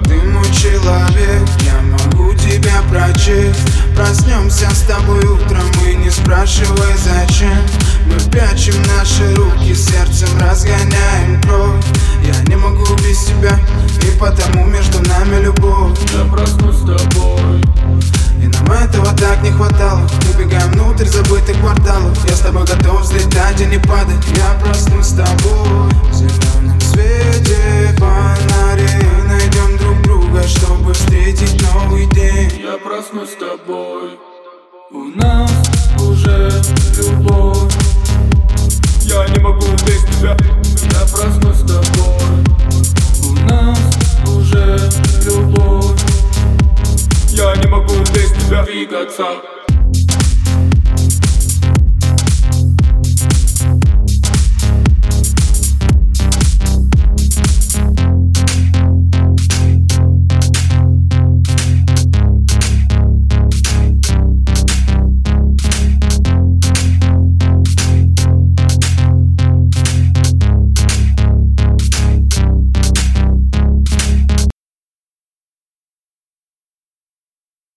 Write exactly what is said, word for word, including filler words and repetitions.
Ты мой человек, я могу тебя прочесть. Проснемся с тобой утром и не спрашивай зачем. Мы прячем наши руки, сердцем разгоняем кровь. Я не могу без тебя, и потому между нами любовь. Я проснусь с тобой, и нам этого так не хватало. Убегаем внутрь забытых кварталов. Я с тобой готов взлетать и не падать. Я проснусь с тобой в зеленом свете фонарей. Найдем друг друга, чтобы встретить новый день. я проснусь с тобой. У нас уже любовь. Я не могу без тебя. Я проснусь